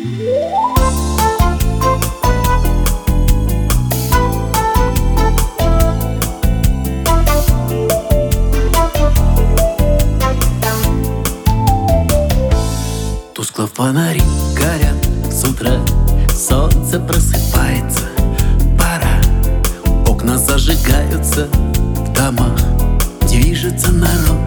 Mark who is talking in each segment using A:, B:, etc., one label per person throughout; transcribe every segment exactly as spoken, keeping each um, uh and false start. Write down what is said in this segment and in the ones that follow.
A: Тускло фонари горят с утра, солнце просыпается, пора. Окна зажигаются в домах, движется народ.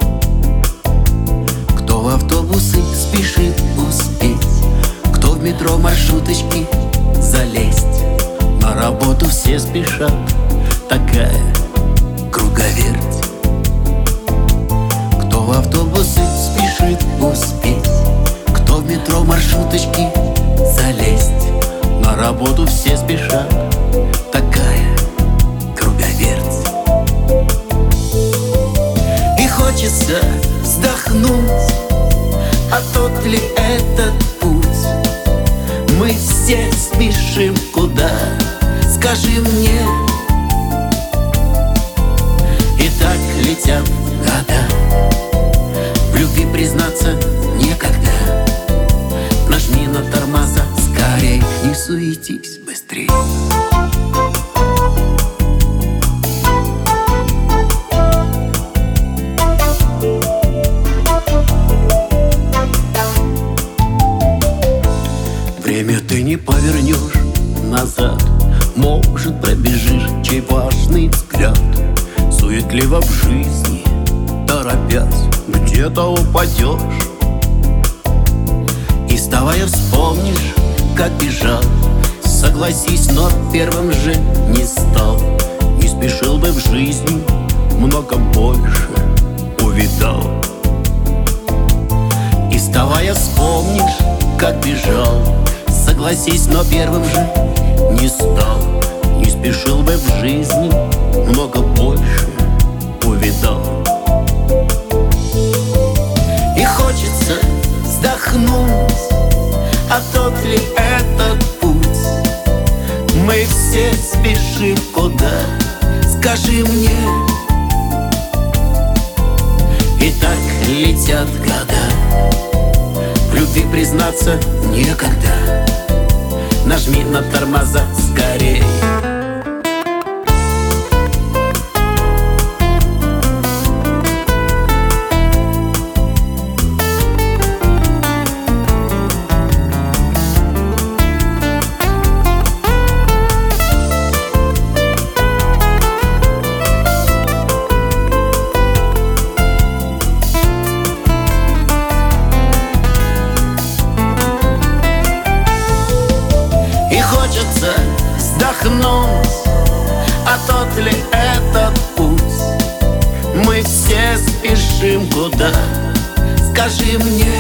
A: Кто в автобусы спешит успеть, кто в метро маршруточки залезть. На работу все спешат, такая круговерть. Кто в автобусы спешит успеть, кто в метро маршруточки залезть. На работу все спешат, такая круговерть. И хочется вздохнуть, а тот ли этот путь? Мы все спешим куда? Скажи мне. И так летят года, в любви признаться некогда. Нажми на тормоза скорей, не суетись быстрей. Время ты не повернешь назад, может, пробежишь чей важный взгляд. Суетливо в жизни, торопясь, где-то упадешь. И вставая вспомнишь, как бежал. Согласись, но первым же не стал. Не спешил бы в жизни, много больше увидал. И вставая вспомнишь, как бежал. Согласись, но первым же не стал. Не спешил бы в жизни, много больше увидал. И хочется вздохнуть, а тот ли этот путь? Мы все спешим куда? Скажи мне. И так летят года, в любви признаться некогда. Нажми на тормоза скорей. Хочется вздохнуть, а тот ли этот путь? Мы все спешим куда? Скажи мне.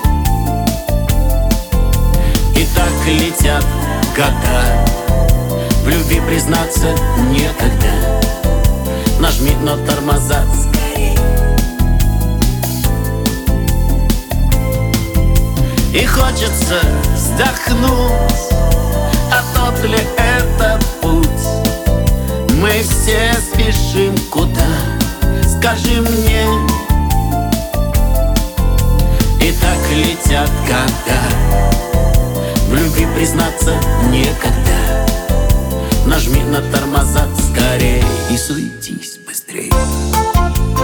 A: И так летят года, в любви признаться некогда. Нажми на тормоза скорей. И хочется вздохнуть, а тот ли этот путь? Мы все спешим куда? Скажи мне. И так летят года, в любви признаться некогда. Нажми на тормоза скорей и суетись быстрей.